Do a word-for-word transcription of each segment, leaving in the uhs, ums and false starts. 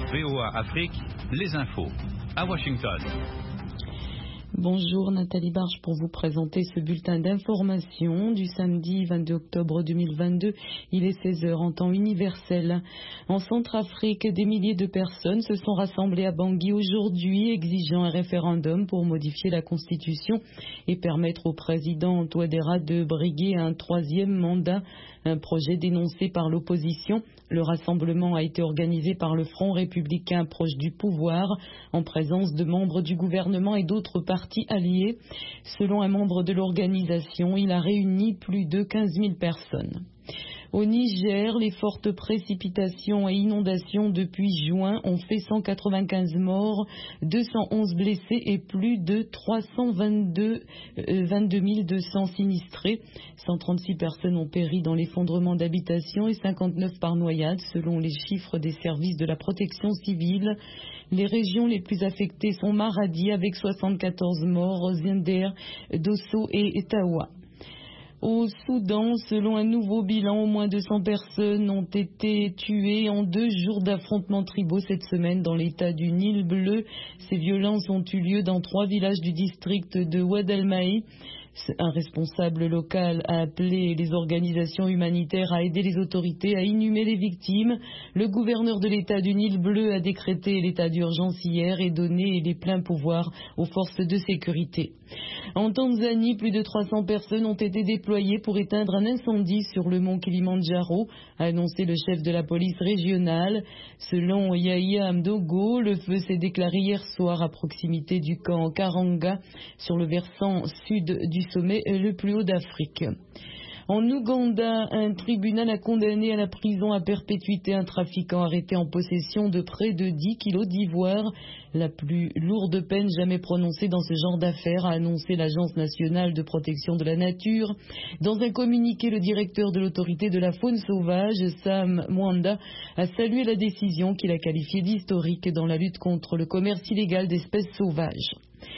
V O A Afrique, les infos, à Washington. Bonjour, Nathalie Barge pour vous présenter ce bulletin d'information du samedi vingt-deux octobre deux mille vingt-deux. Il est seize heures en temps universel. En Centrafrique, des milliers de personnes se sont rassemblées à Bangui aujourd'hui, exigeant un référendum pour modifier la Constitution et permettre au président Touadéra de briguer un troisième mandat, un projet dénoncé par l'opposition. Le rassemblement a été organisé par le Front républicain proche du pouvoir, en présence de membres du gouvernement et d'autres partis alliés. Selon un membre de l'organisation, il a réuni plus de quinze mille personnes. Au Niger, les fortes précipitations et inondations depuis juin ont fait cent quatre-vingt-quinze morts, deux cent onze blessés et plus de trois cent vingt-deux mille deux cents sinistrés. cent trente-six personnes ont péri dans l'effondrement d'habitations et cinquante-neuf par noyade, selon les chiffres des services de la protection civile. Les régions les plus affectées sont Maradi avec soixante-quatorze morts, Zinder, Dosso et Tawa. Au Soudan, selon un nouveau bilan, au moins deux cents personnes ont été tuées en deux jours d'affrontements tribaux cette semaine dans l'état du Nil bleu. Ces violences ont eu lieu dans trois villages du district de Oued el-Maï. Un responsable local a appelé les organisations humanitaires à aider les autorités à inhumer les victimes. Le gouverneur de l'état du Nil bleu a décrété l'état d'urgence hier et donné les pleins pouvoirs aux forces de sécurité. En Tanzanie, plus de trois cents personnes ont été déployées pour éteindre un incendie sur le mont Kilimandjaro, a annoncé le chef de la police régionale. Selon Yahya Mdogo, le feu s'est déclaré hier soir à proximité du camp Karanga, sur le versant sud du sommet le plus haut d'Afrique. En Ouganda, un tribunal a condamné à la prison à perpétuité un trafiquant arrêté en possession de près de dix kilos d'ivoire, la plus lourde peine jamais prononcée dans ce genre d'affaires, a annoncé l'Agence nationale de protection de la nature. Dans un communiqué, le directeur de l'autorité de la faune sauvage, Sam Mwanda, a salué la décision qu'il a qualifiée d'historique dans la lutte contre le commerce illégal d'espèces sauvages.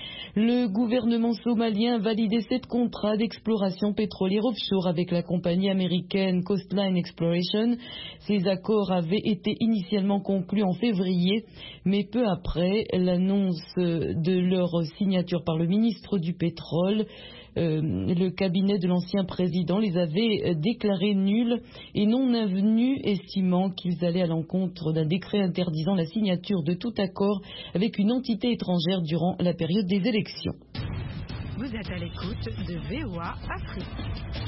Le gouvernement somalien a validé sept contrats d'exploration pétrolière offshore avec la compagnie américaine Coastline Exploration. Ces accords avaient été initialement conclus en février, mais peu après l'annonce de leur signature par le ministre du pétrole, euh, le cabinet de l'ancien président les avait déclarés nuls et non avenus, estimant qu'ils allaient à l'encontre d'un décret interdisant la signature de tout accord avec une entité étrangère durant la période des élections. Vous êtes à l'écoute de V O A Afrique.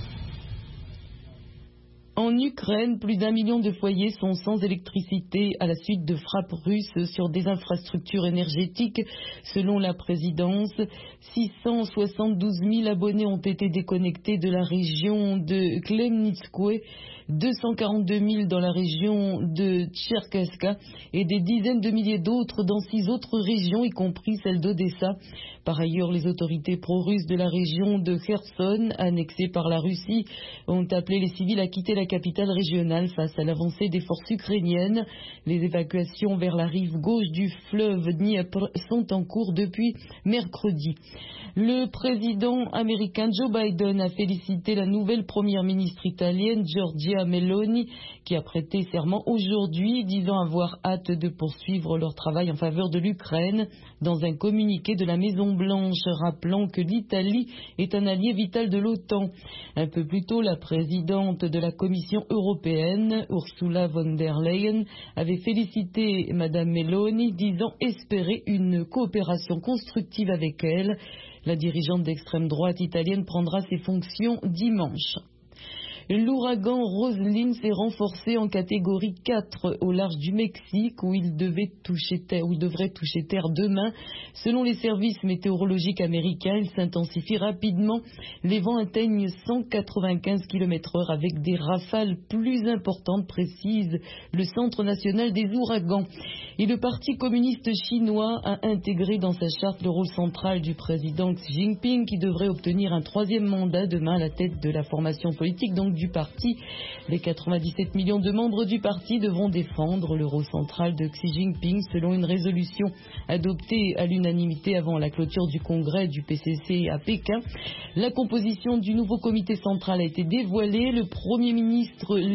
En Ukraine, plus d'un million de foyers sont sans électricité à la suite de frappes russes sur des infrastructures énergétiques. Selon la présidence, six cent soixante-douze mille abonnés ont été déconnectés de la région de Khmelnytskoye, deux cent quarante-deux mille dans la région de Tcherkasska et des dizaines de milliers d'autres dans six autres régions, y compris celle d'Odessa. Par ailleurs, les autorités pro-russes de la région de Kherson, annexée par la Russie, ont appelé les civils à quitter la capitale régionale face à l'avancée des forces ukrainiennes. Les évacuations vers la rive gauche du fleuve Dniepr sont en cours depuis mercredi. Le président américain Joe Biden a félicité la nouvelle première ministre italienne Giorgia Meloni, qui a prêté serment aujourd'hui, disant avoir hâte de poursuivre leur travail en faveur de l'Ukraine, dans un communiqué de la Maison-Blanche rappelant que l'Italie est un allié vital de l'OTAN. Un peu plus tôt, la présidente de la Commission européenne, Ursula von der Leyen, avait félicité Madame Meloni, disant espérer une coopération constructive avec elle. La dirigeante d'extrême droite italienne prendra ses fonctions dimanche. L'ouragan Roslyn s'est renforcé en catégorie quatre au large du Mexique, où il devait toucher terre, où il devrait toucher terre demain. Selon les services météorologiques américains, il s'intensifie rapidement. Les vents atteignent cent quatre-vingt-quinze kilomètres heure avec des rafales plus importantes, précise le Centre national des ouragans. Et le Parti communiste chinois a intégré dans sa charte le rôle central du président Xi Jinping, qui devrait obtenir un troisième mandat demain à la tête de la formation politique, donc du parti. Les quatre-vingt-dix-sept millions de membres du parti devront défendre le rôle central de Xi Jinping selon une résolution adoptée à l'unanimité avant la clôture du congrès du P C C à Pékin. La composition du nouveau comité central a été dévoilée. Le Premier ministre